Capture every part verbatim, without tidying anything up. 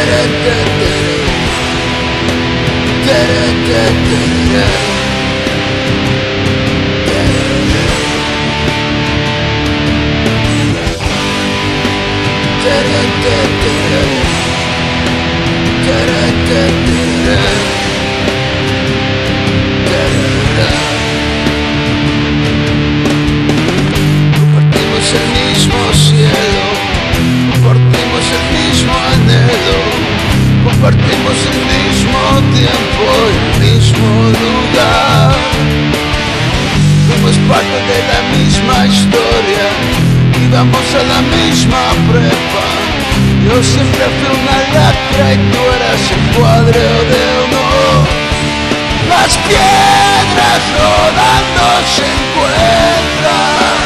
Compartimos el mismo cielo, compartimos el mismo anhelo, compartimos el mismo tiempo y el mismo lugar. Fuimos parte de la misma historia, íbamos a la misma prepa. Yo siempre fui una lacra y tú eras el cuadro de honor. Las piedras rodando se encuentran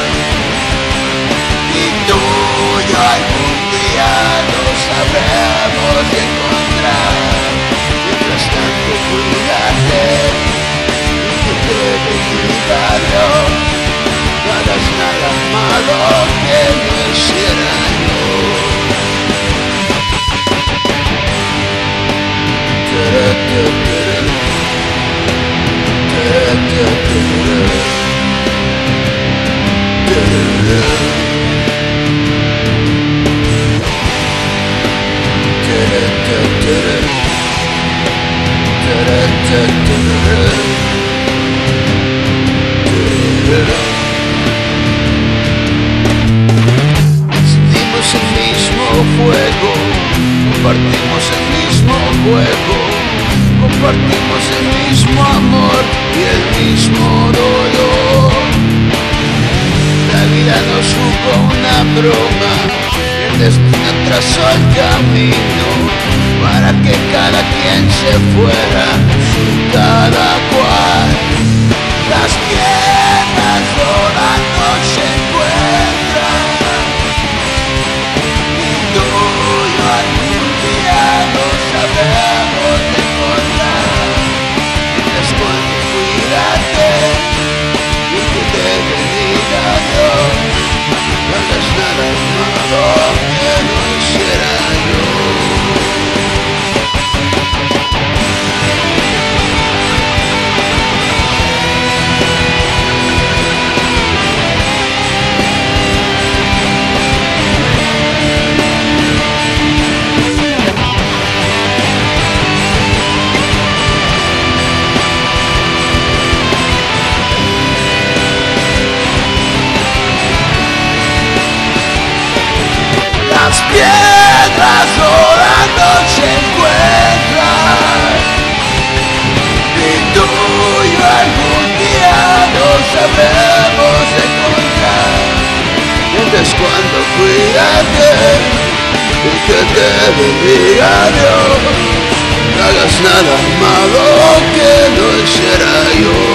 y tú y yo algún día nos sabremos de encontrar. Mientras tanto cuídate y que te bendiga Dios. No hagas nada malo que no hiciera yo. Sentimos el mismo fuego, compartimos el mismo juego, compartimos el mismo amor y el mismo dolor. La vida nos jugó una broma, el destino trazó el camino para que cada quien se fuera, cada cual. Las piernas rodando se encuentran y tú y yo algún día nos sabremos de encontrar. Mientras tanto cuídate y que te bendiga Dios. No hagas nada malo que no hiciera yo. Las piedras rodando se encuentran y tú y yo algún día nos sabremos de encontrar. Mientras cuando cuídate y que te bendiga Dios. No hagas nada malo que no hiciera yo.